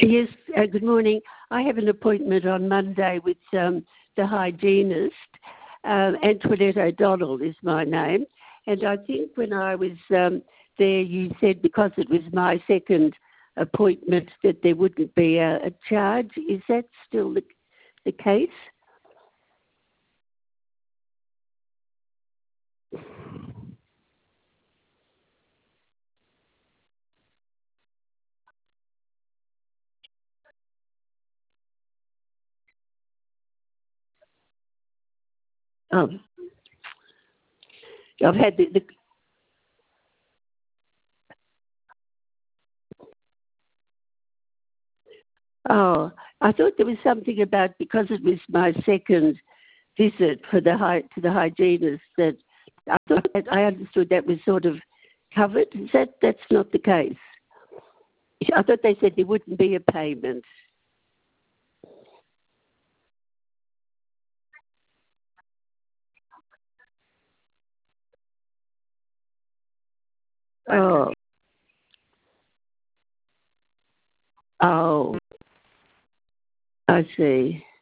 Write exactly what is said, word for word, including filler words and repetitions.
Yes, uh, good morning. I have an appointment on Monday with um, the hygienist. Um, Antoinette O'Donnell is my name. And I think when I was um, there, you said because it was my second appointment that there wouldn't be a, a charge. Is that still the, the case? Oh, I've had the, the oh, I thought there was something about because it was my second visit for the hy- to the hygienist that I thought that I understood that was sort of covered. Is that that's not the case? I thought they said there wouldn't be a payment. Oh, oh, I see.